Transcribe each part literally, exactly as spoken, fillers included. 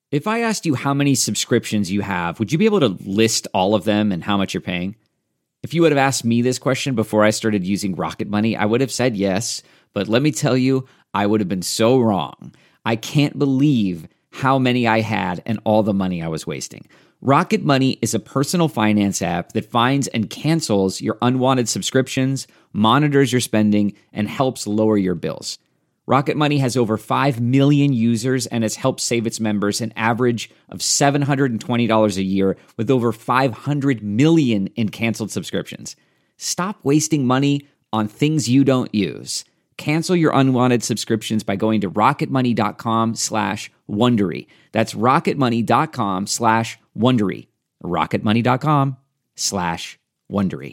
If I asked you how many subscriptions you have, would you be able to list all of them and how much you're paying? If you would have asked me this question before I started using Rocket Money, I would have said yes, but let me tell you, I would have been so wrong. I can't believe how many I had and all the money I was wasting. Rocket Money is a personal finance app that finds and cancels your unwanted subscriptions, monitors your spending, and helps lower your bills. Rocket Money has over five million users and has helped save its members an average of seven hundred twenty dollars a year with over five hundred million in canceled subscriptions. Stop wasting money on things you don't use. Cancel your unwanted subscriptions by going to rocketmoney.com slash Wondery. That's rocketmoney.com slash Wondery. rocketmoney.com slash Wondery.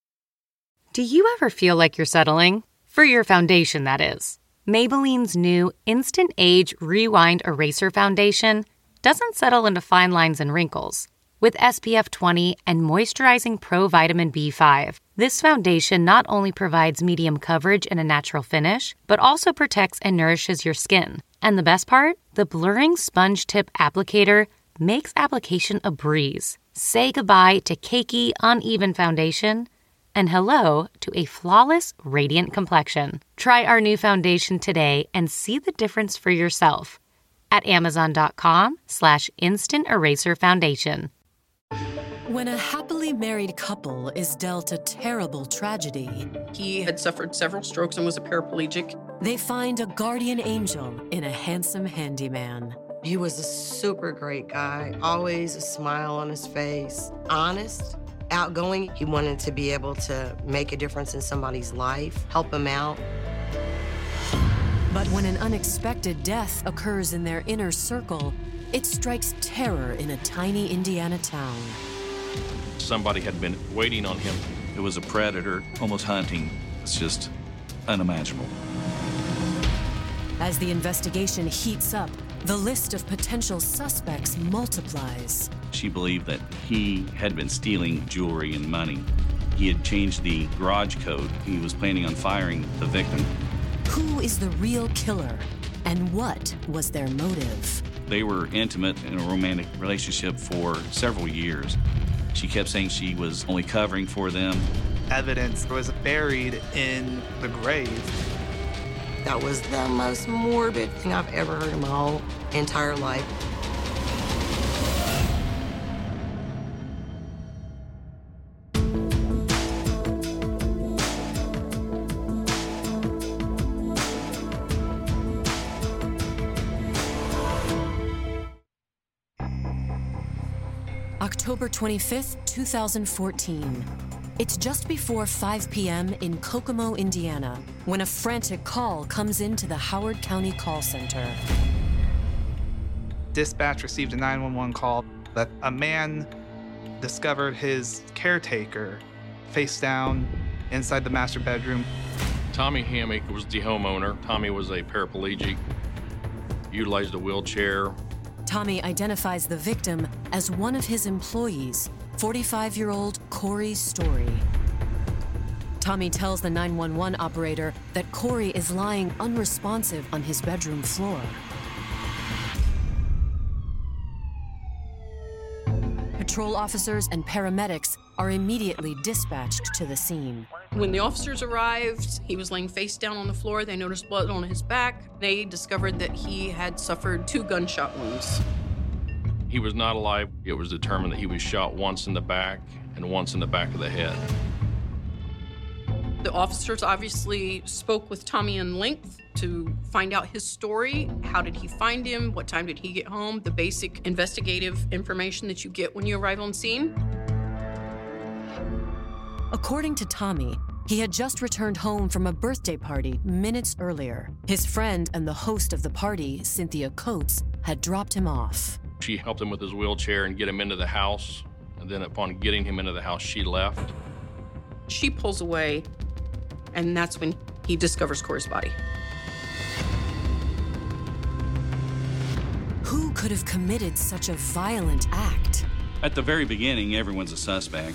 Do you ever feel like you're settling? For your foundation, that is. Maybelline's new Instant Age Rewind Eraser Foundation doesn't settle into fine lines and wrinkles. With S P F twenty and moisturizing Pro Vitamin B five, this foundation not only provides medium coverage and a natural finish, but also protects and nourishes your skin. And the best part? The blurring sponge tip applicator makes application a breeze. Say goodbye to cakey, uneven foundation and hello to a flawless, radiant complexion. Try our new foundation today and see the difference for yourself at amazon.com slash instant eraser foundation. When a happily married couple is dealt a terrible tragedy, he had suffered several strokes and was a paraplegic. They find a guardian angel in a handsome handyman. He was a super great guy, always a smile on his face, honest, outgoing. He wanted to be able to make a difference in somebody's life, help them out. But when an unexpected death occurs in their inner circle, it strikes terror in a tiny Indiana town. Somebody had been waiting on him. It was a predator, almost hunting. It's just unimaginable. As the investigation heats up, the list of potential suspects multiplies. She believed that he had been stealing jewelry and money. He had changed the garage code. He was planning on firing the victim. Who is the real killer, and what was their motive? They were intimate in a romantic relationship for several years. She kept saying she was only covering for them. Evidence was buried in the grave. That was the most morbid thing I've ever heard in my whole entire life. October twenty-fifth, two thousand fourteen. It's just before five p.m. in Kokomo, Indiana, when a frantic call comes into the Howard County call center. Dispatch received a nine one one call that a man discovered his caretaker face down inside the master bedroom. Tommy Hammock was the homeowner. Tommy was a paraplegic, utilized a wheelchair. Tommy identifies the victim as one of his employees, forty-five-year-old Corey Story. Tommy tells the nine one one operator that Corey is lying unresponsive on his bedroom floor. Patrol officers and paramedics are immediately dispatched to the scene. When the officers arrived, he was laying face down on the floor. They noticed blood on his back. They discovered that he had suffered two gunshot wounds. He was not alive. It was determined that he was shot once in the back and once in the back of the head. The officers obviously spoke with Tommy in length to find out his story. How did he find him? What time did he get home? The basic investigative information that you get when you arrive on scene. According to Tommy, he had just returned home from a birthday party minutes earlier. His friend and the host of the party, Cynthia Coates, had dropped him off. She helped him with his wheelchair and get him into the house. And then upon getting him into the house, she left. She pulls away, and that's when he discovers Corey's body. Who could have committed such a violent act? At the very beginning, everyone's a suspect.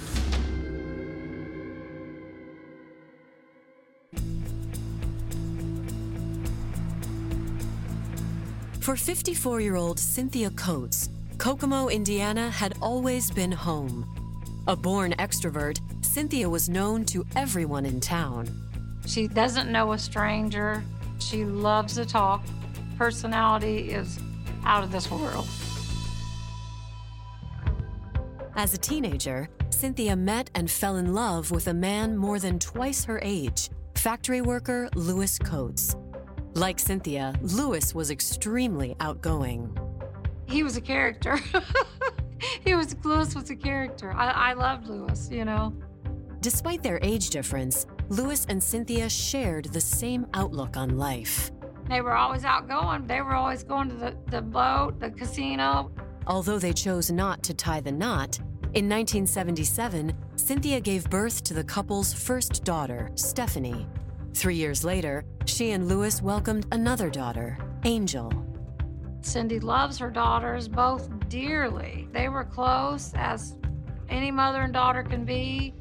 For fifty-four-year-old Cynthia Coates, Kokomo, Indiana had always been home. A born extrovert, Cynthia was known to everyone in town. She doesn't know a stranger. She loves to talk. Personality is out of this world. As a teenager, Cynthia met and fell in love with a man more than twice her age, factory worker Louis Coates. Like Cynthia, Louis was extremely outgoing. He was a character. he was, Louis was a character. I, I loved Louis, you know. Despite their age difference, Louis and Cynthia shared the same outlook on life. They were always outgoing. They were always going to the, the boat, the casino. Although they chose not to tie the knot, in nineteen seventy-seven, Cynthia gave birth to the couple's first daughter, Stephanie. Three years later, she and Louis welcomed another daughter, Angel. Cindy loves her daughters both dearly. They were close, as any mother and daughter can be.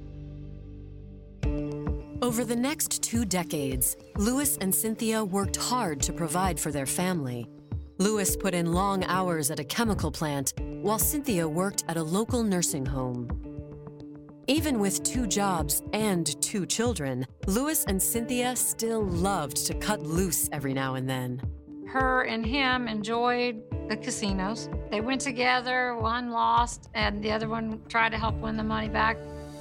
Over the next two decades, Louis and Cynthia worked hard to provide for their family. Louis put in long hours at a chemical plant, while Cynthia worked at a local nursing home. Even with two jobs and two children, Louis and Cynthia still loved to cut loose every now and then. Her and him enjoyed the casinos. They went together, one lost, and the other one tried to help win the money back.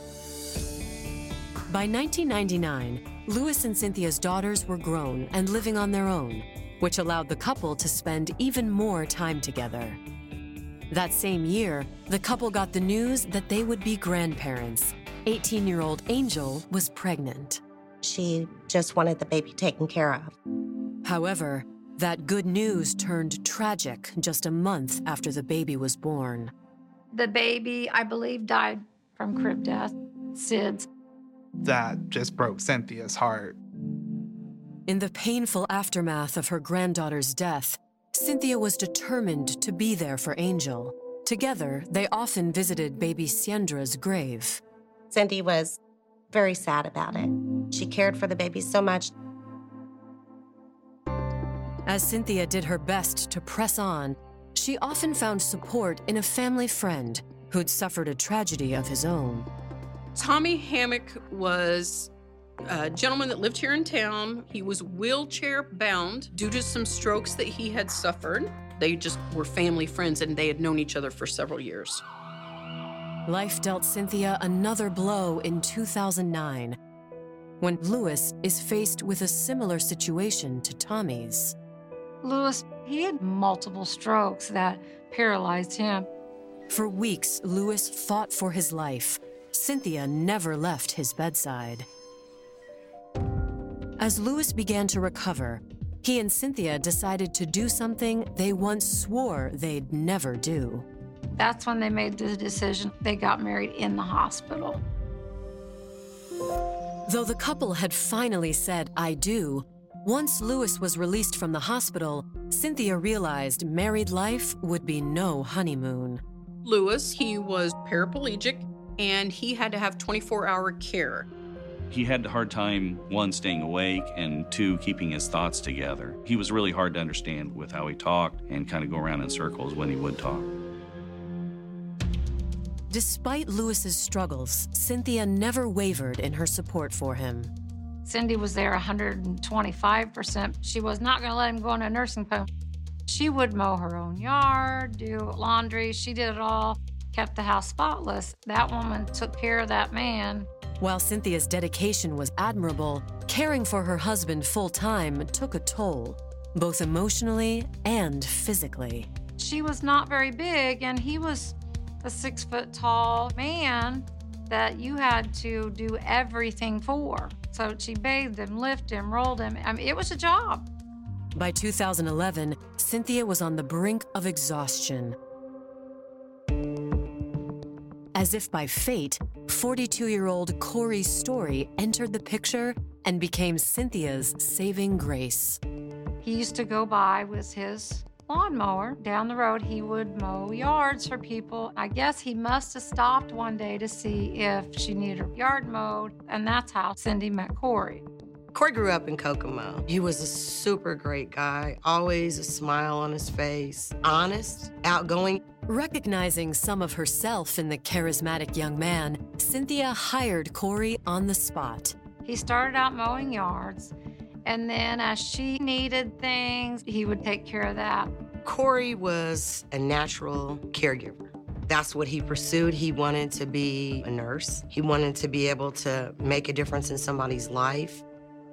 By nineteen ninety-nine, Louis and Cynthia's daughters were grown and living on their own, which allowed the couple to spend even more time together. That same year, the couple got the news that they would be grandparents. eighteen-year-old Angel was pregnant. She just wanted the baby taken care of. However, that good news turned tragic just a month after the baby was born. The baby, I believe, died from crib death, S I D S. That just broke Cynthia's heart. In the painful aftermath of her granddaughter's death, Cynthia was determined to be there for Angel. Together, they often visited baby Siendra's grave. Cindy was very sad about it. She cared for the baby so much. As Cynthia did her best to press on, she often found support in a family friend who'd suffered a tragedy of his own. Tommy Hammock was a gentleman that lived here in town. He was wheelchair bound due to some strokes that he had suffered. They just were family friends and they had known each other for several years. Life dealt Cynthia another blow in two thousand nine, when Louis is faced with a similar situation to Tommy's. Louis, he had multiple strokes that paralyzed him. For weeks, Louis fought for his life. Cynthia never left his bedside. As Louis began to recover, he and Cynthia decided to do something they once swore they'd never do. That's when they made the decision. They got married in the hospital. Though the couple had finally said, "I do," once Louis was released from the hospital, Cynthia realized married life would be no honeymoon. Louis, he was paraplegic, and he had to have twenty-four hour care. He had a hard time, one, staying awake, and two, keeping his thoughts together. He was really hard to understand with how he talked and kind of go around in circles when he would talk. Despite Louis's struggles, Cynthia never wavered in her support for him. Cindy was there one hundred twenty-five percent. She was not going to let him go in a nursing home. She would mow her own yard, do laundry. She did it all, kept the house spotless. That woman took care of that man. While Cynthia's dedication was admirable, caring for her husband full-time took a toll, both emotionally and physically. She was not very big, and he was a six-foot-tall man that you had to do everything for. So she bathed him, lifted him, rolled him. I mean, it was a job. By two thousand eleven, Cynthia was on the brink of exhaustion. As if by fate, forty-two-year-old Corey Story entered the picture and became Cynthia's saving grace. He used to go by with his lawnmower. Down the road, he would mow yards for people. I guess he must have stopped one day to see if she needed her yard mowed, and that's how Cindy met Corey. Corey grew up in Kokomo. He was a super great guy, always a smile on his face, honest, outgoing. Recognizing some of herself in the charismatic young man, Cynthia hired Corey on the spot. He started out mowing yards, and then as she needed things, he would take care of that. Corey was a natural caregiver. That's what he pursued. He wanted to be a nurse. He wanted to be able to make a difference in somebody's life.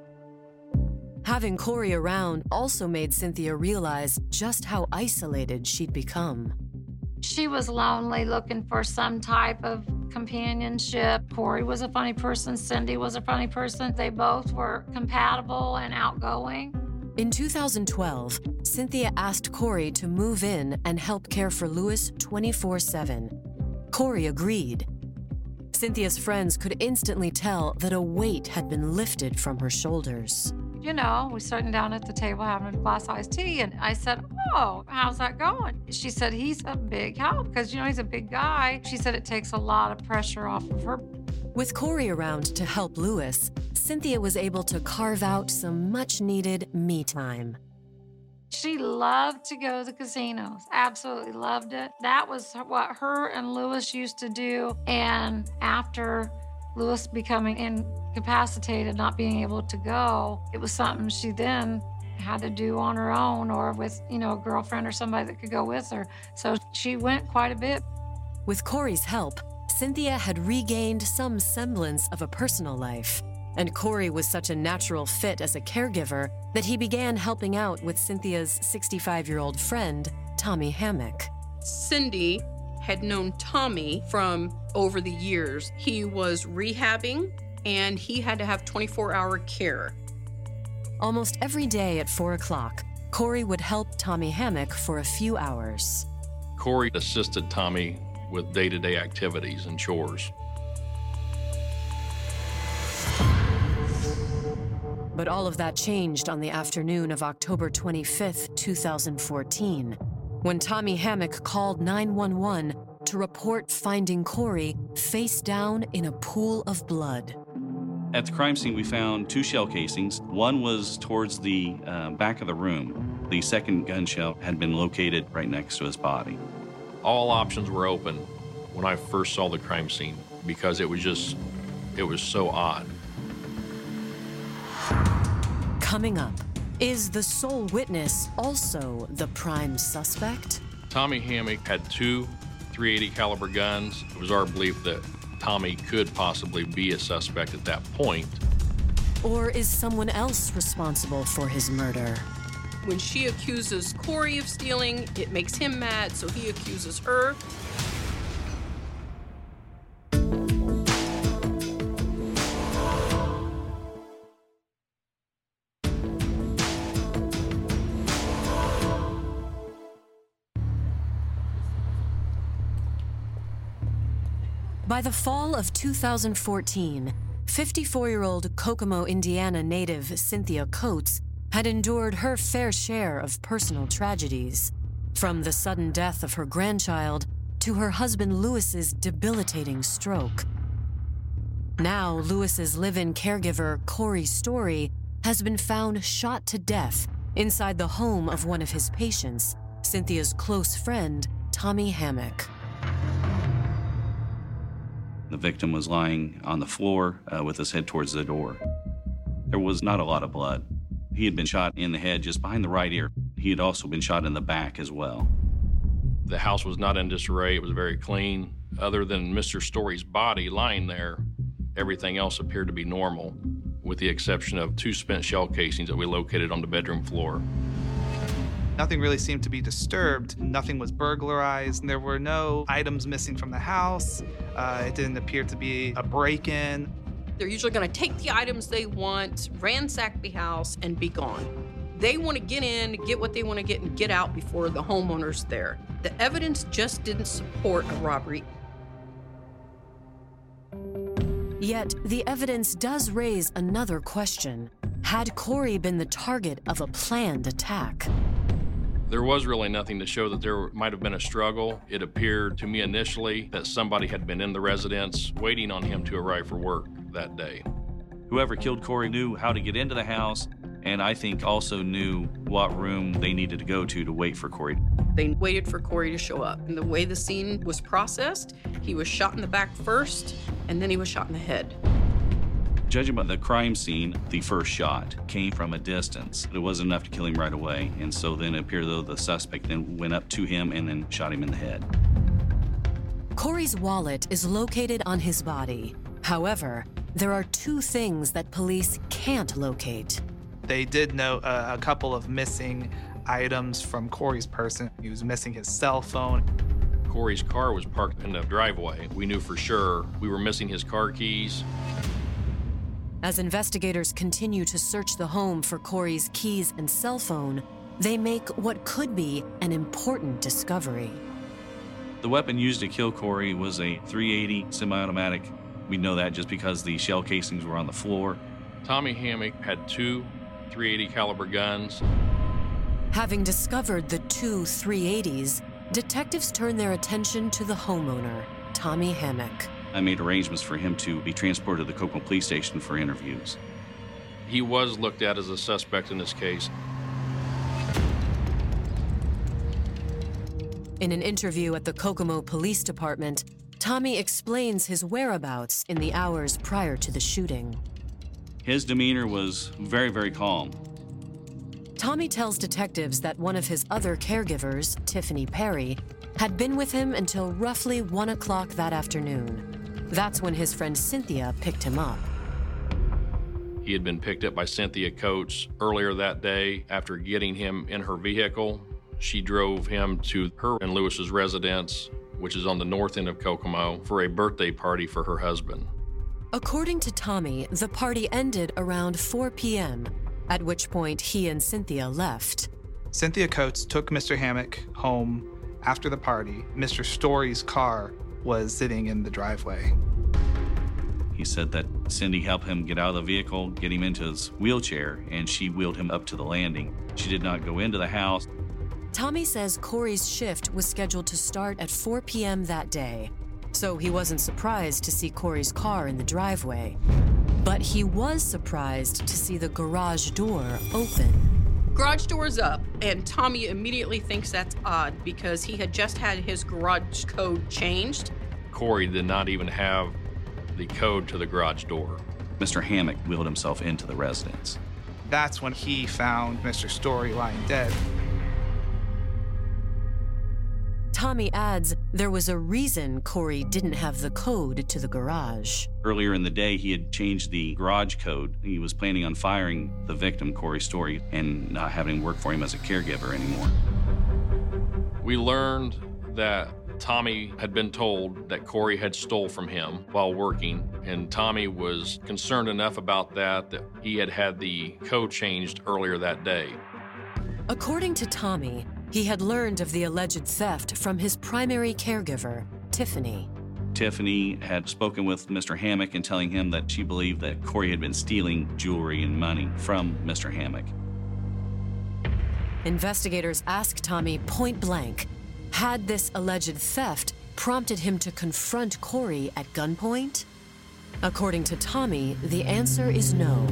Having Corey around also made Cynthia realize just how isolated she'd become. She was lonely, looking for some type of companionship. Corey was a funny person. Cindy was a funny person. They both were compatible and outgoing. In two thousand twelve, Cynthia asked Corey to move in and help care for Lewis twenty-four seven. Corey agreed. Cynthia's friends could instantly tell that a weight had been lifted from her shoulders. You know, we're sitting down at the table having a glass of iced tea, and I said, oh, how's that going? She said, he's a big help because, you know, he's a big guy. She said it takes a lot of pressure off of her. With Corey around to help Lewis, Cynthia was able to carve out some much-needed me time. She loved to go to the casinos, absolutely loved it. That was what her and Lewis used to do. And after Lewis becoming incapacitated, not being able to go, it was something she then had to do on her own or with, you know, a girlfriend or somebody that could go with her. So she went quite a bit. With Corey's help, Cynthia had regained some semblance of a personal life. And Corey was such a natural fit as a caregiver that he began helping out with Cynthia's sixty-five-year-old friend, Tommy Hammock. Cindy had known Tommy from over the years. He was rehabbing, and he had to have twenty-four hour care. Almost every day at four o'clock, Corey would help Tommy Hammock for a few hours. Corey assisted Tommy with day-to-day activities and chores. But all of that changed on the afternoon of October twenty-fifth, two thousand fourteen, when Tommy Hammock called nine one one to report finding Corey face down in a pool of blood. At the crime scene, we found two shell casings. One was towards the uh, back of the room. The second gun shell had been located right next to his body. All options were open when I first saw the crime scene because it was just, it was so odd. Coming up, is the sole witness also the prime suspect? Tommy Hammock had two three eighty caliber guns. It was our belief that Tommy could possibly be a suspect at that point. Or is someone else responsible for his murder? When she accuses Corey of stealing, it makes him mad, so he accuses her. By the fall of two thousand fourteen, fifty-four-year-old Kokomo, Indiana native Cynthia Coates had endured her fair share of personal tragedies, from the sudden death of her grandchild to her husband Lewis's debilitating stroke. Now, Lewis's live-in caregiver, Corey Story, has been found shot to death inside the home of one of his patients, Cynthia's close friend, Tommy Hammock. The victim was lying on the floor uh, with his head towards the door. There was not a lot of blood. He had been shot in the head just behind the right ear. He had also been shot in the back as well. The house was not in disarray. It was very clean. Other than Mister Story's body lying there, everything else appeared to be normal, with the exception of two spent shell casings that we located on the bedroom floor. Nothing really seemed to be disturbed. Nothing was burglarized. There were no items missing from the house. Uh, it didn't appear to be a break-in. They're usually going to take the items they want, ransack the house, and be gone. They want to get in, get what they want to get, and get out before the homeowner's there. The evidence just didn't support a robbery. Yet, the evidence does raise another question. Had Corey been the target of a planned attack? There was really nothing to show that there might have been a struggle. It appeared to me initially that somebody had been in the residence waiting on him to arrive for work that day. Whoever killed Corey knew how to get into the house, and I think also knew what room they needed to go to to wait for Corey. They waited for Corey to show up. And the way the scene was processed, he was shot in the back first, and then he was shot in the head. Judging by the crime scene, the first shot came from a distance. It wasn't enough to kill him right away, and so then it appeared though the suspect then went up to him and then shot him in the head. Corey's wallet is located on his body. However, there are two things that police can't locate. They did note uh, a couple of missing items from Corey's person. He was missing his cell phone. Corey's car was parked in the driveway. We knew for sure we were missing his car keys. As investigators continue to search the home for Corey's keys and cell phone, they make what could be an important discovery. The weapon used to kill Corey was a three eighty semi-automatic. We know that just because the shell casings were on the floor. Tommy Hammock had two three eighty caliber guns. Having discovered the two three eighties, detectives turn their attention to the homeowner, Tommy Hammock. I made arrangements for him to be transported to the Kokomo Police Station for interviews. He was looked at as a suspect in this case. In an interview at the Kokomo Police Department, Tommy explains his whereabouts in the hours prior to the shooting. His demeanor was very, very calm. Tommy tells detectives that one of his other caregivers, Tiffany Perry, had been with him until roughly one o'clock that afternoon. That's when his friend Cynthia picked him up. He had been picked up by Cynthia Coates earlier that day. After getting him in her vehicle, she drove him to her and Lewis's residence, which is on the north end of Kokomo, for a birthday party for her husband. According to Tommy, the party ended around four p.m., at which point he and Cynthia left. Cynthia Coates took Mister Hammock home after the party. Mister Story's car was sitting in the driveway. He said that Cindy helped him get out of the vehicle, get him into his wheelchair, and she wheeled him up to the landing. She did not go into the house. Tommy says Corey's shift was scheduled to start at four p.m. that day, so he wasn't surprised to see Corey's car in the driveway. But he was surprised to see the garage door open. Garage door's up, and Tommy immediately thinks that's odd because he had just had his garage code changed. Corey did not even have the code to the garage door. Mister Hammock wheeled himself into the residence. That's when he found Mister Story lying dead. Tommy adds there was a reason Corey didn't have the code to the garage. Earlier in the day, he had changed the garage code. He was planning on firing the victim, Corey Story, and not having him work for him as a caregiver anymore. We learned that Tommy had been told that Corey had stole from him while working, and Tommy was concerned enough about that that he had had the code changed earlier that day. According to Tommy, he had learned of the alleged theft from his primary caregiver, Tiffany. Tiffany had spoken with Mister Hammock and telling him that she believed that Corey had been stealing jewelry and money from Mister Hammock. Investigators asked Tommy point blank, had this alleged theft prompted him to confront Corey at gunpoint? According to Tommy, the answer is no.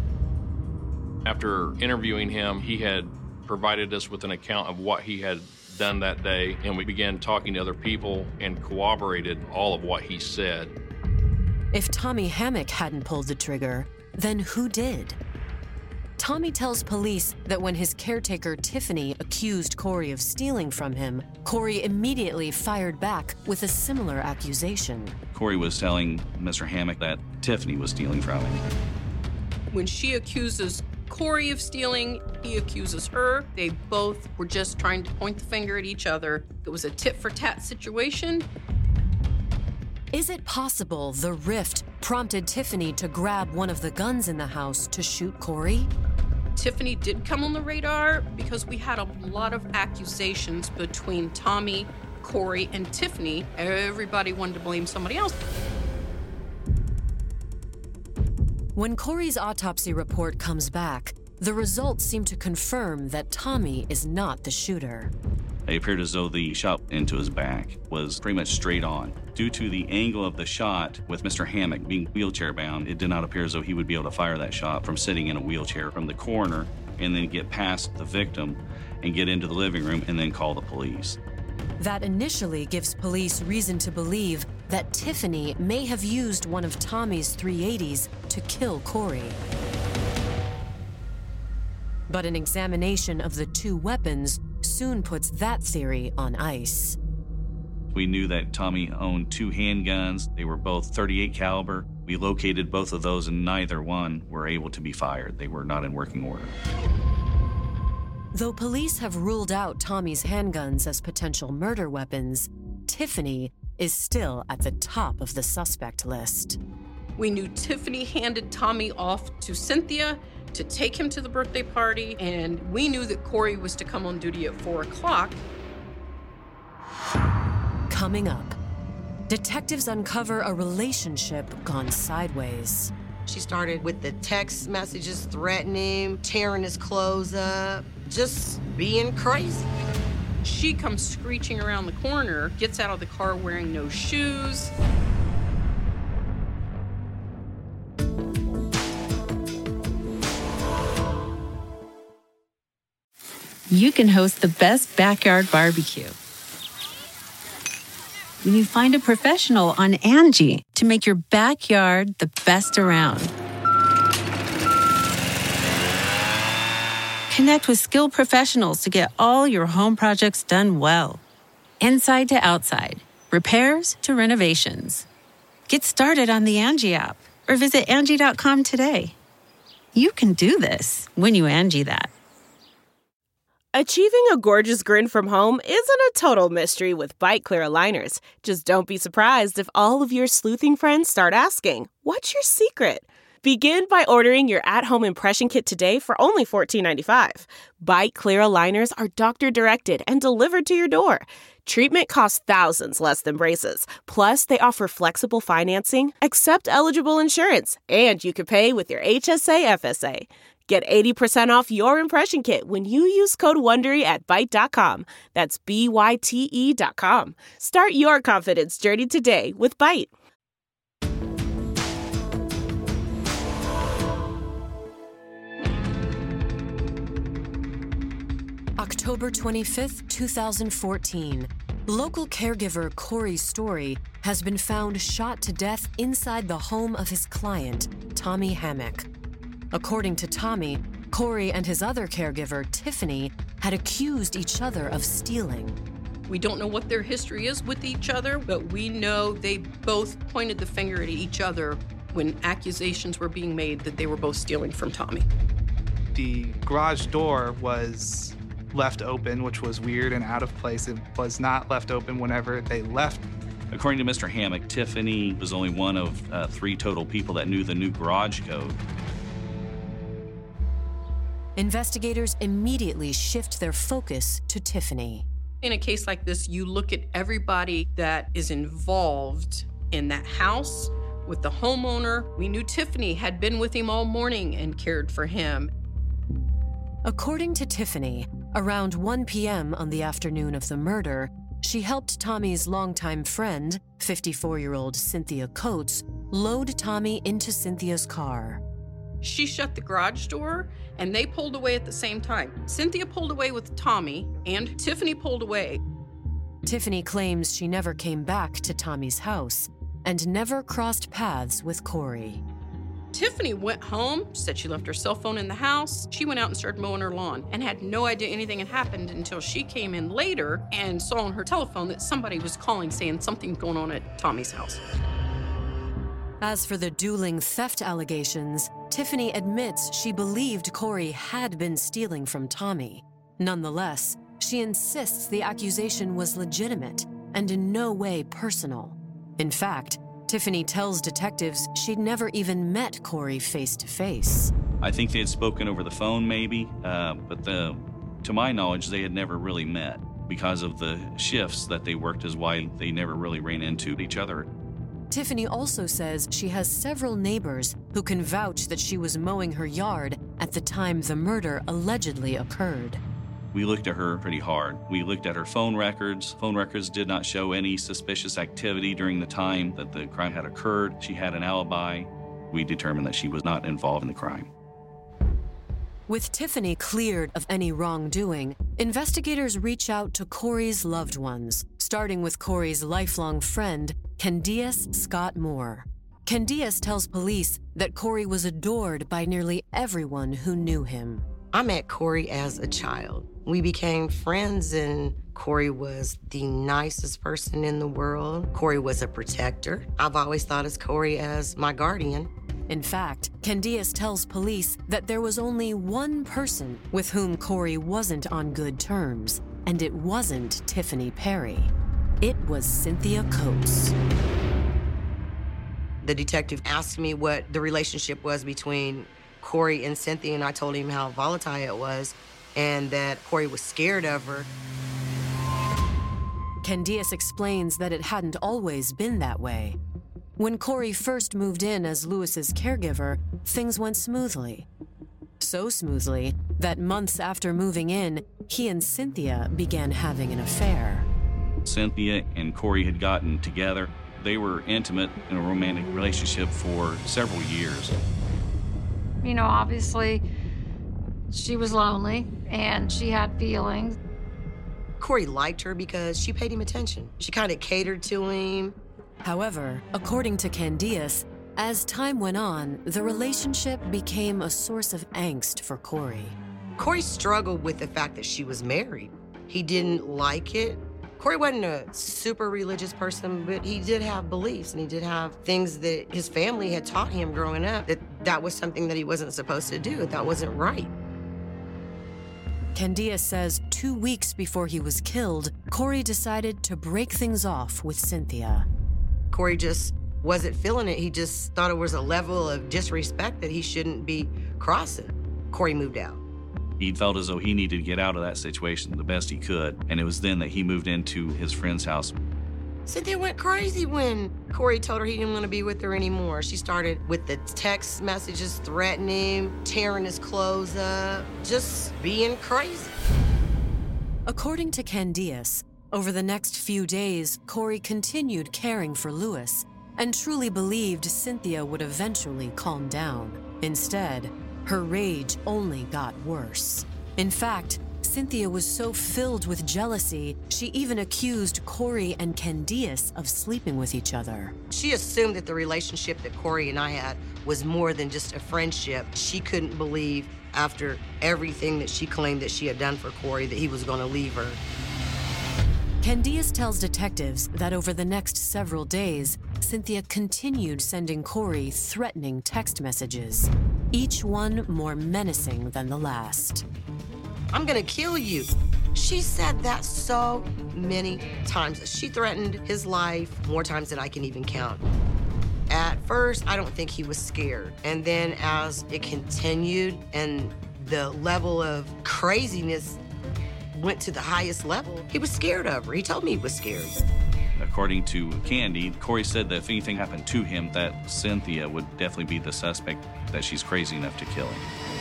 After interviewing him, he had provided us with an account of what he had done that day, and we began talking to other people and corroborated all of what he said. If Tommy Hammock hadn't pulled the trigger, then who did? Tommy tells police that when his caretaker Tiffany accused Corey of stealing from him, Corey immediately fired back with a similar accusation. Corey was telling Mister Hammock that Tiffany was stealing from him. When she accuses Corey of stealing, he accuses her. They both were just trying to point the finger at each other. It was a tit-for-tat situation. Is it possible the rift prompted Tiffany to grab one of the guns in the house to shoot Corey? Tiffany did come on the radar because we had a lot of accusations between Tommy, Corey, and Tiffany. Everybody wanted to blame somebody else. When Corey's autopsy report comes back, the results seem to confirm that Tommy is not the shooter. It appeared as though the shot into his back was pretty much straight on. Due to the angle of the shot, with Mister Hammock being wheelchair bound, it did not appear as though he would be able to fire that shot from sitting in a wheelchair from the corner and then get past the victim and get into the living room and then call the police. That initially gives police reason to believe that Tiffany may have used one of Tommy's three eighties to kill Corey. But an examination of the two weapons soon puts that theory on ice. We knew that Tommy owned two handguns. They were both thirty-eight caliber. We located both of those and neither one were able to be fired. They were not in working order. Though police have ruled out Tommy's handguns as potential murder weapons, Tiffany is still at the top of the suspect list. We knew Tiffany handed Tommy off to Cynthia to take him to the birthday party, and we knew that Corey was to come on duty at four o'clock. Coming up, detectives uncover a relationship gone sideways. She started with the text messages threatening him, tearing his clothes up, just being crazy. She comes screeching around the corner, gets out of the car wearing no shoes. You can host the best backyard barbecue when you find a professional on Angie to make your backyard the best around. Connect with skilled professionals to get all your home projects done well. Inside to outside, repairs to renovations. Get started on the Angie app or visit Angie dot com today. You can do this when you Angie that. Achieving a gorgeous grin from home isn't a total mystery with Byte Clear aligners. Just don't be surprised if all of your sleuthing friends start asking, "What's your secret?" Begin by ordering your at-home impression kit today for only fourteen ninety-five. Byte Clear aligners are doctor-directed and delivered to your door. Treatment costs thousands less than braces. Plus, they offer flexible financing, accept eligible insurance, and you can pay with your H S A F S A. Get eighty percent off your impression kit when you use code WONDERY at byte dot com. That's B Y T E dot com. Start your confidence journey today with Byte. October twenty-fifth, twenty fourteen. Local caregiver Corey Story has been found shot to death inside the home of his client, Tommy Hammock. According to Tommy, Corey and his other caregiver, Tiffany, had accused each other of stealing. We don't know what their history is with each other, but we know they both pointed the finger at each other when accusations were being made that they were both stealing from Tommy. The garage door was left open, which was weird and out of place. It was not left open whenever they left. According to Mister Hammock, Tiffany was only one of uh, three total people that knew the new garage code. Investigators immediately shift their focus to Tiffany. In a case like this, you look at everybody that is involved in that house with the homeowner. We knew Tiffany had been with him all morning and cared for him. According to Tiffany, around one p.m. on the afternoon of the murder, she helped Tommy's longtime friend, fifty-four-year-old Cynthia Coates, load Tommy into Cynthia's car. She shut the garage door, and they pulled away at the same time. Cynthia pulled away with Tommy, and Tiffany pulled away. Tiffany claims she never came back to Tommy's house and never crossed paths with Corey. Tiffany went home, said she left her cell phone in the house. She went out and started mowing her lawn and had no idea anything had happened until she came in later and saw on her telephone that somebody was calling saying something's going on at Tommy's house. As for the dueling theft allegations, Tiffany admits she believed Corey had been stealing from Tommy. Nonetheless, she insists the accusation was legitimate and in no way personal. In fact, Tiffany tells detectives she'd never even met Corey face to face. I think they had spoken over the phone maybe, uh, but the, to my knowledge, they had never really met because of the shifts that they worked is why they never really ran into each other. Tiffany also says she has several neighbors who can vouch that she was mowing her yard at the time the murder allegedly occurred. We looked at her pretty hard. We looked at her phone records. Phone records did not show any suspicious activity during the time that the crime had occurred. She had an alibi. We determined that she was not involved in the crime. With Tiffany cleared of any wrongdoing, investigators reach out to Corey's loved ones, starting with Corey's lifelong friend, Candias Scott Moore. Candias tells police that Corey was adored by nearly everyone who knew him. I met Corey as a child. We became friends, and Corey was the nicest person in the world. Corey was a protector. I've always thought of Corey as my guardian. In fact, Candias tells police that there was only one person with whom Corey wasn't on good terms, and it wasn't Tiffany Perry. It was Cynthia Coates. The detective asked me what the relationship was between Corey and Cynthia, and I told him how volatile it was and that Corey was scared of her. Candias explains that it hadn't always been that way. When Corey first moved in as Lewis's caregiver, things went smoothly. So smoothly that months after moving in, he and Cynthia began having an affair. Cynthia and Corey had gotten together. They were intimate in a romantic relationship for several years. You know, obviously, she was lonely and she had feelings. Corey liked her because she paid him attention. She kind of catered to him. However, according to Candias, as time went on, the relationship became a source of angst for Corey. Corey struggled with the fact that she was married. He didn't like it. Corey wasn't a super religious person, but he did have beliefs, and he did have things that his family had taught him growing up, that that was something that he wasn't supposed to do, that wasn't right. Candias says two weeks before he was killed, Corey decided to break things off with Cynthia. Corey just wasn't feeling it. He just thought it was a level of disrespect that he shouldn't be crossing. Corey moved out. He felt as though he needed to get out of that situation the best he could, and it was then that he moved into his friend's house. Cynthia went crazy when Corey told her he didn't want to be with her anymore. She started with the text messages threatening him, tearing his clothes up, just being crazy. According to Candias, over the next few days, Corey continued caring for Lewis and truly believed Cynthia would eventually calm down. Instead, her rage only got worse. In fact, Cynthia was so filled with jealousy, she even accused Corey and Candias of sleeping with each other. She assumed that the relationship that Corey and I had was more than just a friendship. She couldn't believe, after everything that she claimed that she had done for Corey, that he was going to leave her. Candias tells detectives that over the next several days, Cynthia continued sending Corey threatening text messages, each one more menacing than the last. I'm gonna kill you. She said that so many times. She threatened his life more times than I can even count. At first, I don't think he was scared. And then as it continued and the level of craziness went to the highest level, he was scared of her. He told me he was scared. According to Candy, Corey said that if anything happened to him, that Cynthia would definitely be the suspect, that she's crazy enough to kill him.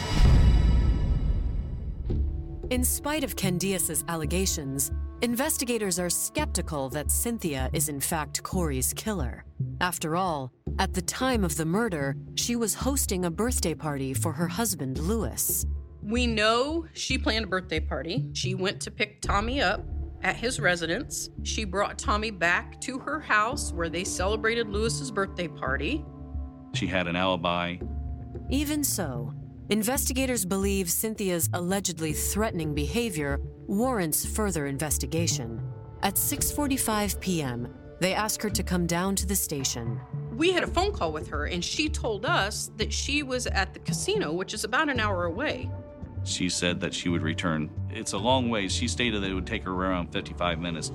In spite of Candias' allegations, investigators are skeptical that Cynthia is in fact Corey's killer. After all, at the time of the murder, she was hosting a birthday party for her husband, Lewis. We know she planned a birthday party. She went to pick Tommy up at his residence. She brought Tommy back to her house where they celebrated Lewis's birthday party. She had an alibi. Even so, investigators believe Cynthia's allegedly threatening behavior warrants further investigation. At six forty-five p.m., they ask her to come down to the station. We had a phone call with her, and she told us that she was at the casino, which is about an hour away. She said that she would return. It's a long way. She stated that it would take her around fifty-five minutes.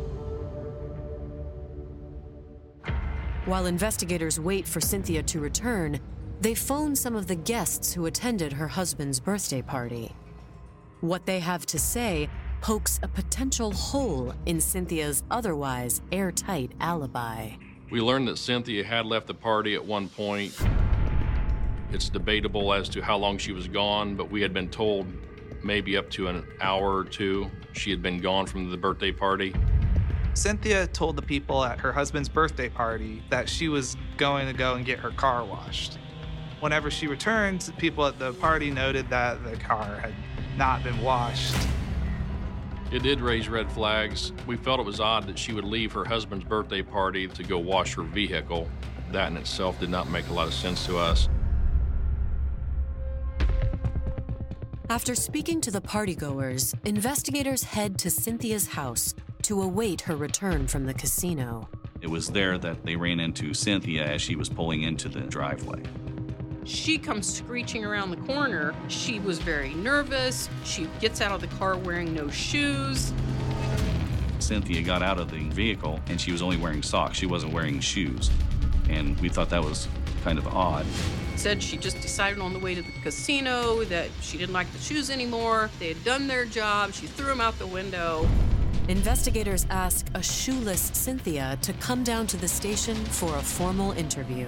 While investigators wait for Cynthia to return, they phone some of the guests who attended her husband's birthday party. What they have to say pokes a potential hole in Cynthia's otherwise airtight alibi. We learned that Cynthia had left the party at one point. It's debatable as to how long she was gone, but we had been told maybe up to an hour or two. She had been gone from the birthday party. Cynthia told the people at her husband's birthday party that she was going to go and get her car washed. Whenever she returned, people at the party noted that the car had not been washed. It did raise red flags. We felt it was odd that she would leave her husband's birthday party to go wash her vehicle. That in itself did not make a lot of sense to us. After speaking to the partygoers, investigators head to Cynthia's house to await her return from the casino. It was there that they ran into Cynthia as she was pulling into the driveway. She comes screeching around the corner. She was very nervous. She gets out of the car wearing no shoes. Cynthia got out of the vehicle and she was only wearing socks. She wasn't wearing shoes. And we thought that was kind of odd. Said she just decided on the way to the casino that she didn't like the shoes anymore. They had done their job. She threw them out the window. Investigators ask a shoeless Cynthia to come down to the station for a formal interview.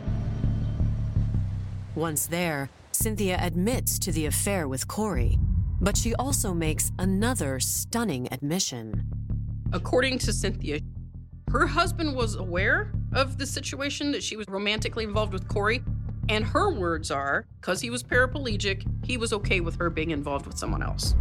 Once there, Cynthia admits to the affair with Corey, but she also makes another stunning admission. According to Cynthia, her husband was aware of the situation, that she was romantically involved with Corey, and her words are, because he was paraplegic, he was okay with her being involved with someone else.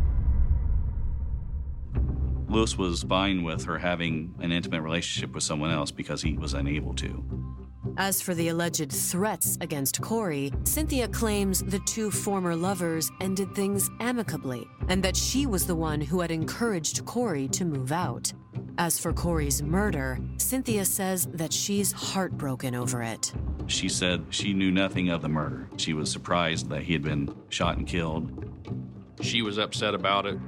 Lewis was fine with her having an intimate relationship with someone else because he was unable to. As for the alleged threats against Corey, Cynthia claims the two former lovers ended things amicably and that she was the one who had encouraged Corey to move out. As for Corey's murder, Cynthia says that she's heartbroken over it. She said she knew nothing of the murder. She was surprised that he had been shot and killed. She was upset about it.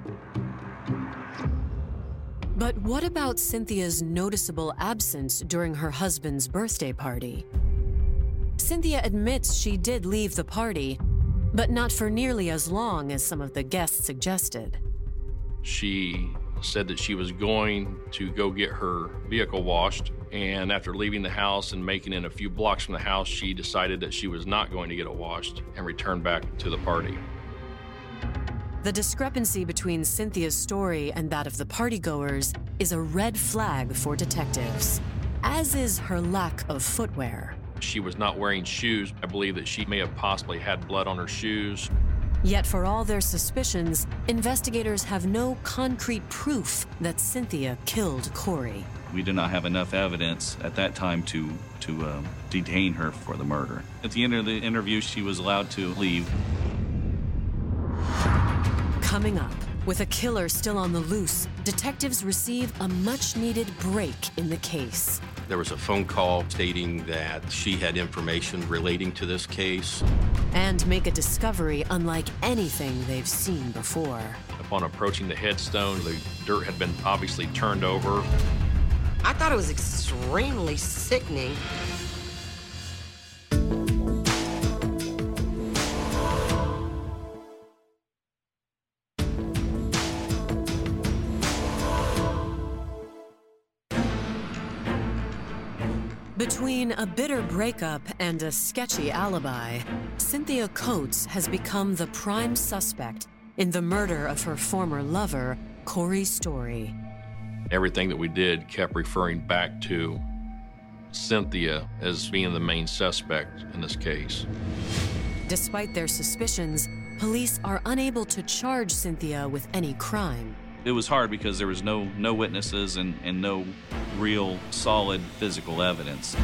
But what about Cynthia's noticeable absence during her husband's birthday party? Cynthia admits she did leave the party, but not for nearly as long as some of the guests suggested. She said that she was going to go get her vehicle washed, and after leaving the house and making it a few blocks from the house, she decided that she was not going to get it washed and returned back to the party. The discrepancy between Cynthia's story and that of the partygoers is a red flag for detectives, as is her lack of footwear. She was not wearing shoes. I believe that she may have possibly had blood on her shoes. Yet for all their suspicions, investigators have no concrete proof that Cynthia killed Corey. We did not have enough evidence at that time to, to uh, detain her for the murder. At the end of the interview, she was allowed to leave. Coming up, with a killer still on the loose, detectives receive a much-needed break in the case. There was a phone call stating that she had information relating to this case. And make a discovery unlike anything they've seen before. Upon approaching the headstone, the dirt had been obviously turned over. I thought it was extremely sickening. Between a bitter breakup and a sketchy alibi, Cynthia Coates has become the prime suspect in the murder of her former lover, Corey Story. Everything that we did kept referring back to Cynthia as being the main suspect in this case. Despite their suspicions, police are unable to charge Cynthia with any crime. It was hard because there was no no witnesses and, and no real solid physical evidence.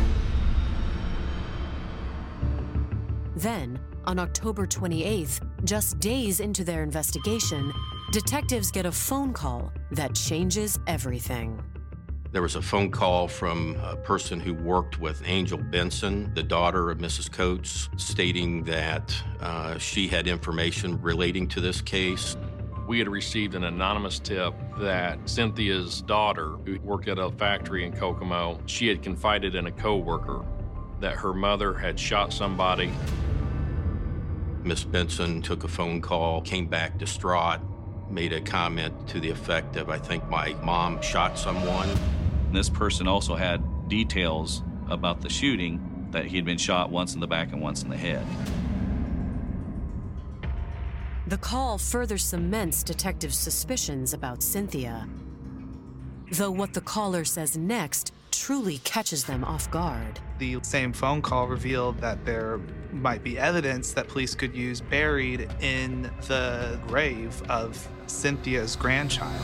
Then, on October twenty-eighth, just days into their investigation, detectives get a phone call that changes everything. There was a phone call from a person who worked with Angel Benson, the daughter of Missus Coates, stating that uh, she had information relating to this case. We had received an anonymous tip that Cynthia's daughter, who worked at a factory in Kokomo, she had confided in a coworker that her mother had shot somebody. Miss Benson took a phone call, came back distraught, made a comment to the effect of, "I think my mom shot someone." This person also had details about the shooting, that he had been shot once in the back and once in the head. The call further cements detectives' suspicions about Cynthia. Though what the caller says next truly catches them off guard. The same phone call revealed that there might be evidence that police could use buried in the grave of Cynthia's grandchild.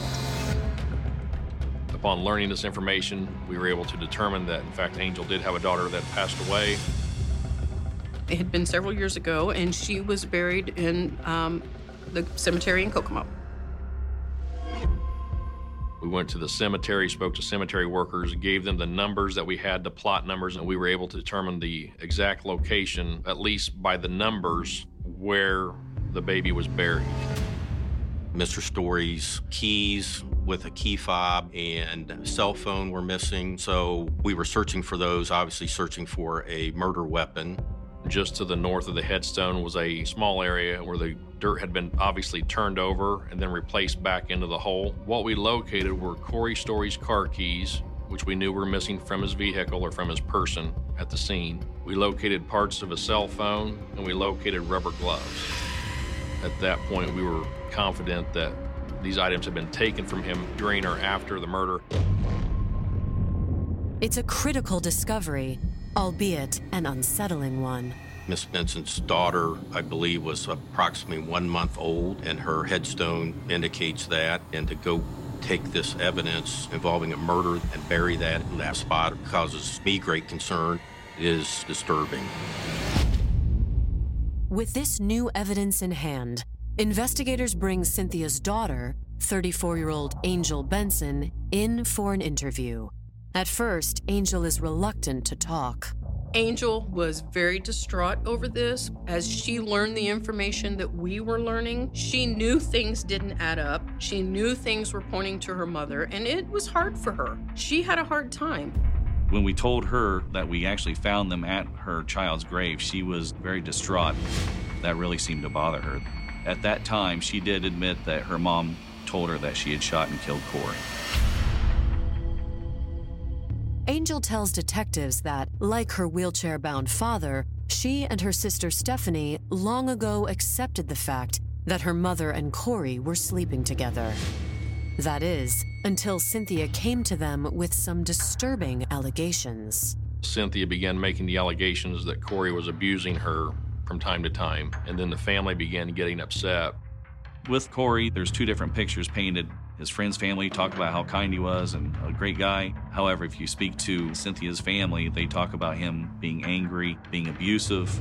Upon learning this information, we were able to determine that, in fact, Angel did have a daughter that passed away. It had been several years ago, and she was buried in um, the cemetery in Kokomo. We went to the cemetery, spoke to cemetery workers, gave them the numbers that we had, the plot numbers, and we were able to determine the exact location, at least by the numbers, where the baby was buried. Mister Story's keys with a key fob and cell phone were missing, so we were searching for those, obviously searching for a murder weapon. Just to the north of the headstone was a small area where the dirt had been obviously turned over and then replaced back into the hole. What we located were Corey Story's car keys, which we knew were missing from his vehicle or from his person at the scene. We located parts of a cell phone, and we located rubber gloves. At that point, we were confident that these items had been taken from him during or after the murder. It's a critical discovery, albeit an unsettling one. Miss Benson's daughter, I believe, was approximately one month old, and her headstone indicates that. And to go take this evidence involving a murder and bury that in that spot causes me great concern. It is disturbing. With this new evidence in hand, investigators bring Cynthia's daughter, thirty-four-year-old Angel Benson, in for an interview. At first, Angel is reluctant to talk. Angel was very distraught over this. As she learned the information that we were learning, she knew things didn't add up. She knew things were pointing to her mother, and it was hard for her. She had a hard time. When we told her that we actually found them at her child's grave, she was very distraught. That really seemed to bother her. At that time, she did admit that her mom told her that she had shot and killed Corey. Angel tells detectives that, like her wheelchair-bound father, she and her sister Stephanie long ago accepted the fact that her mother and Corey were sleeping together. That is, until Cynthia came to them with some disturbing allegations. Cynthia began making the allegations that Corey was abusing her from time to time, and then the family began getting upset. With Corey, there's two different pictures painted. His friend's family talk about how kind he was and a great guy. However, if you speak to Cynthia's family, they talk about him being angry, being abusive.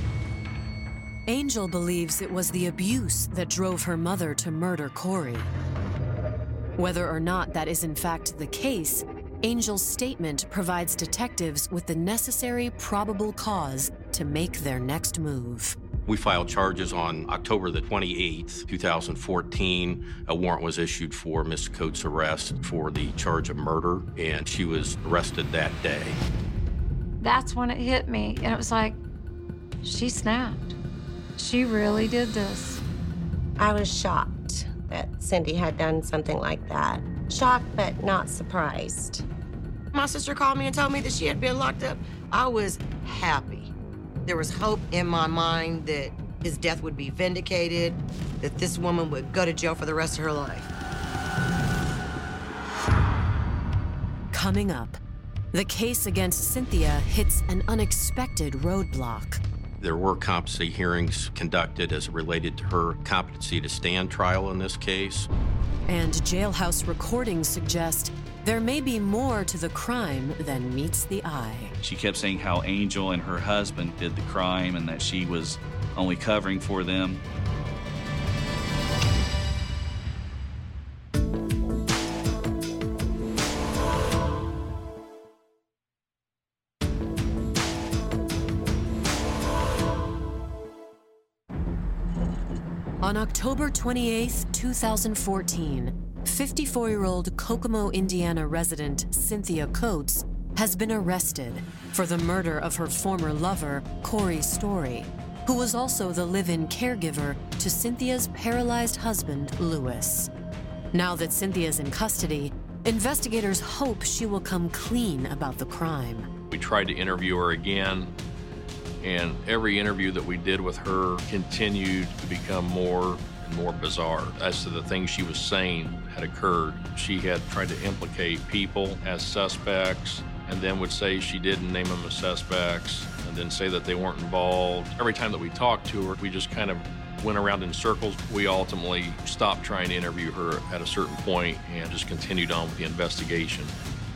Angel believes it was the abuse that drove her mother to murder Corey. Whether or not that is in fact the case, Angel's statement provides detectives with the necessary probable cause to make their next move. We filed charges on October the twenty-eighth, two thousand fourteen. A warrant was issued for Miss Coates' arrest for the charge of murder, and she was arrested that day. That's when it hit me, and it was like, she snapped. She really did this. I was shocked that Cindy had done something like that. Shocked, but not surprised. My sister called me and told me that she had been locked up. I was happy. There was hope in my mind that his death would be vindicated, that this woman would go to jail for the rest of her life. Coming up, the case against Cynthia hits an unexpected roadblock. There were competency hearings conducted as it related to her competency to stand trial in this case. And jailhouse recordings suggest there may be more to the crime than meets the eye. She kept saying how Angel and her husband did the crime and that she was only covering for them. On October twenty-eighth, two thousand fourteen, fifty-four-year-old Kokomo, Indiana resident Cynthia Coates has been arrested for the murder of her former lover, Corey Story, who was also the live-in caregiver to Cynthia's paralyzed husband, Lewis. Now that Cynthia's in custody, investigators hope she will come clean about the crime. We tried to interview her again, and every interview that we did with her continued to become more more bizarre as to the things she was saying had occurred. She had tried to implicate people as suspects and then would say she didn't name them as suspects and then say that they weren't involved. Every time that we talked to her, we just kind of went around in circles. We ultimately stopped trying to interview her at a certain point and just continued on with the investigation.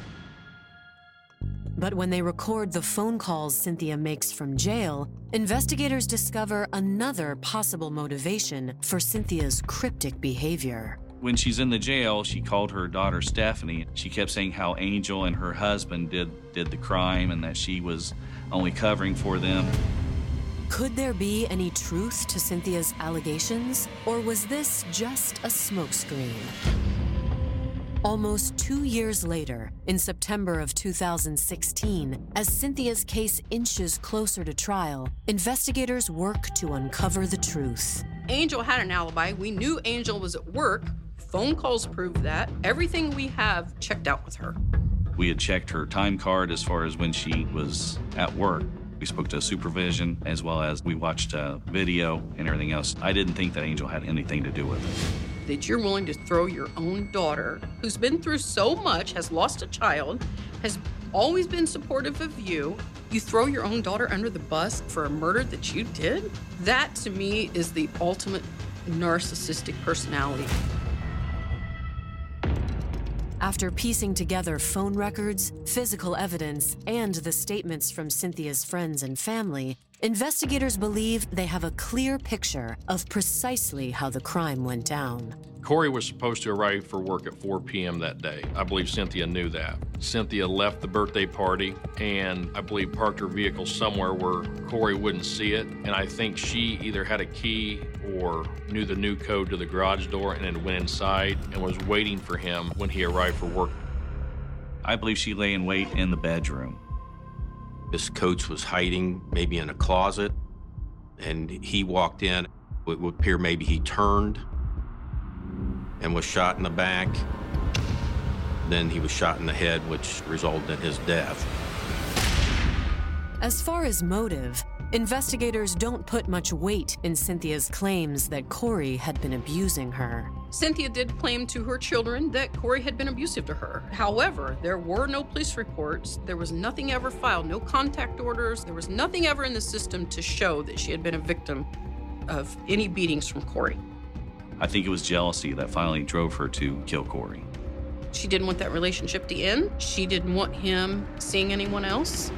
But when they record the phone calls Cynthia makes from jail, investigators discover another possible motivation for Cynthia's cryptic behavior. When she's in the jail, she called her daughter Stephanie. She kept saying how Angel and her husband did, did the crime and that she was only covering for them. Could there be any truth to Cynthia's allegations, or was this just a smokescreen? Almost two years later, in September of two thousand sixteen, as Cynthia's case inches closer to trial, investigators work to uncover the truth. Angel had an alibi. We knew Angel was at work. Phone calls proved that. Everything we have checked out with her. We had checked her time card as far as when she was at work. We spoke to supervision as well as we watched a video and everything else. I didn't think that Angel had anything to do with it. That you're willing to throw your own daughter, who's been through so much, has lost a child, has always been supportive of you, you throw your own daughter under the bus for a murder that you did? That, to me, is the ultimate narcissistic personality. After piecing together phone records, physical evidence, and the statements from Cynthia's friends and family, investigators believe they have a clear picture of precisely how the crime went down. Corey was supposed to arrive for work at four p.m. that day. I believe Cynthia knew that. Cynthia left the birthday party and I believe parked her vehicle somewhere where Corey wouldn't see it. And I think she either had a key or knew the new code to the garage door and then went inside and was waiting for him when he arrived for work. I believe she lay in wait in the bedroom. Miss Coates was hiding maybe in a closet, and he walked in. It would appear maybe he turned and was shot in the back. Then he was shot in the head, which resulted in his death. As far as motive, investigators don't put much weight in Cynthia's claims that Corey had been abusing her. Cynthia did claim to her children that Corey had been abusive to her. However, there were no police reports. There was nothing ever filed, no contact orders. There was nothing ever in the system to show that she had been a victim of any beatings from Corey. I think it was jealousy that finally drove her to kill Corey. She didn't want that relationship to end. She didn't want him seeing anyone else.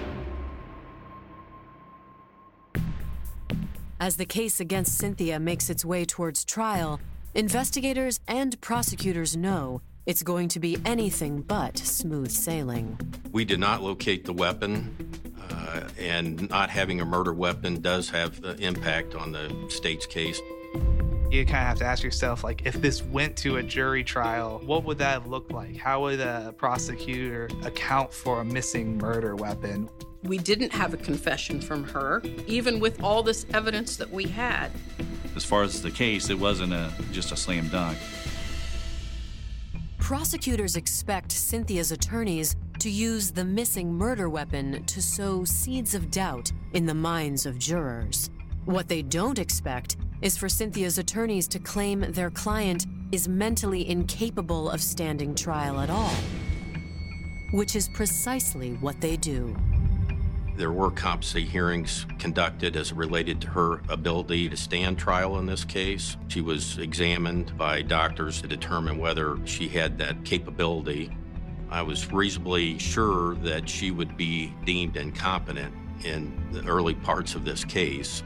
As the case against Cynthia makes its way towards trial, investigators and prosecutors know it's going to be anything but smooth sailing. We did not locate the weapon, uh, and not having a murder weapon does have an impact on the state's case. You kind of have to ask yourself, like, if this went to a jury trial, what would that look like? How would a prosecutor account for a missing murder weapon? We didn't have a confession from her, even with all this evidence that we had. As far as the case, it wasn't a, just a slam dunk. Prosecutors expect Cynthia's attorneys to use the missing murder weapon to sow seeds of doubt in the minds of jurors. What they don't expect is for Cynthia's attorneys to claim their client is mentally incapable of standing trial at all, which is precisely what they do. There were competency hearings conducted as related to her ability to stand trial in this case. She was examined by doctors to determine whether she had that capability. I was reasonably sure that she would be deemed incompetent in the early parts of this case.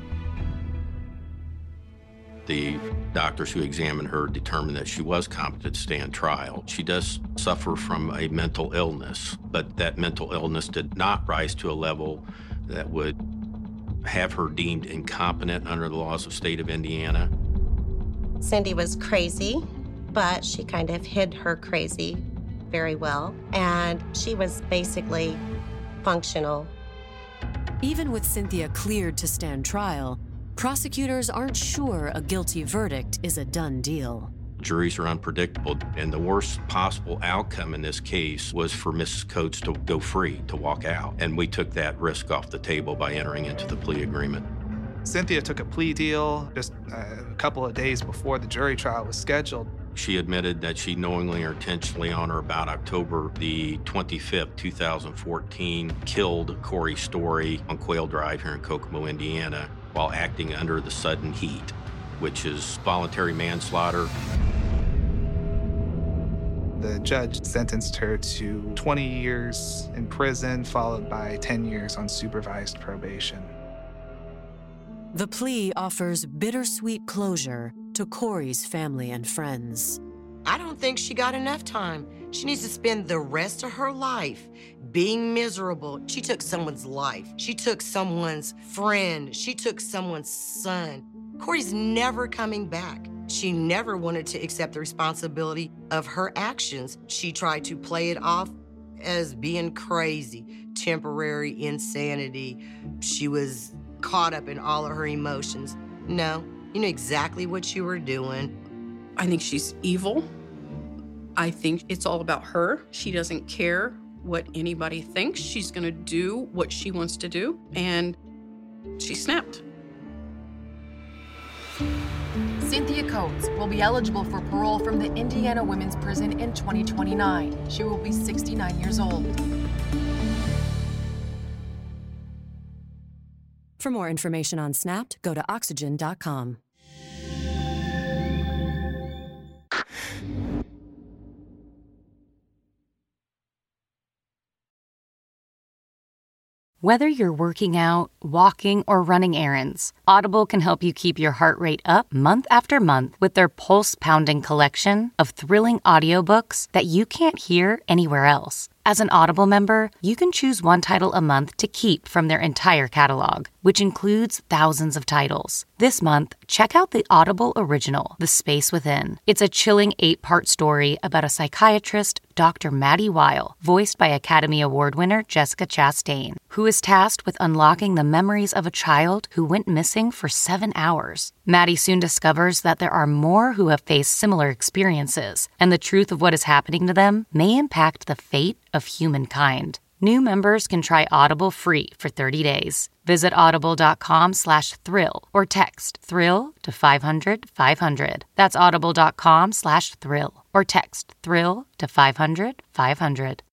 The doctors who examined her determined that she was competent to stand trial. She does suffer from a mental illness, but that mental illness did not rise to a level that would have her deemed incompetent under the laws of the state of Indiana. Cindy was crazy, but she kind of hid her crazy very well, and she was basically functional. Even with Cynthia cleared to stand trial, prosecutors aren't sure a guilty verdict is a done deal. Juries are unpredictable, and the worst possible outcome in this case was for Missus Coates to go free, to walk out. And we took that risk off the table by entering into the plea agreement. Cynthia took a plea deal just a couple of days before the jury trial was scheduled. She admitted that she knowingly or intentionally on or about October the twenty-fifth, two thousand fourteen, killed Corey Story on Quail Drive here in Kokomo, Indiana, while acting under the sudden heat, which is voluntary manslaughter. The judge sentenced her to twenty years in prison, followed by ten years on supervised probation. The plea offers bittersweet closure to Corey's family and friends. I don't think she got enough time. She needs to spend the rest of her life being miserable. She took someone's life. She took someone's friend. She took someone's son. Corey's never coming back. She never wanted to accept the responsibility of her actions. She tried to play it off as being crazy, temporary insanity. She was caught up in all of her emotions. No, you knew exactly what you were doing. I think she's evil. I think it's all about her. She doesn't care what anybody thinks. She's gonna do what she wants to do, and she snapped. Cynthia Coates will be eligible for parole from the Indiana Women's Prison in twenty twenty-nine. She will be sixty-nine years old. For more information on Snapped, go to oxygen dot com. Whether you're working out, walking, or running errands, Audible can help you keep your heart rate up month after month with their pulse-pounding collection of thrilling audiobooks that you can't hear anywhere else. As an Audible member, you can choose one title a month to keep from their entire catalog, which includes thousands of titles. This month, check out the Audible original, The Space Within. It's a chilling eight-part story about a psychiatrist, Doctor Maddie Weil, voiced by Academy Award winner Jessica Chastain, who is tasked with unlocking the memories of a child who went missing for seven hours. Maddie soon discovers that there are more who have faced similar experiences, and the truth of what is happening to them may impact the fate of humankind. New members can try Audible free for thirty days. Visit audible.com slash thrill or text thrill to five hundred five hundred. That's audible.com slash thrill or text thrill to five hundred five hundred.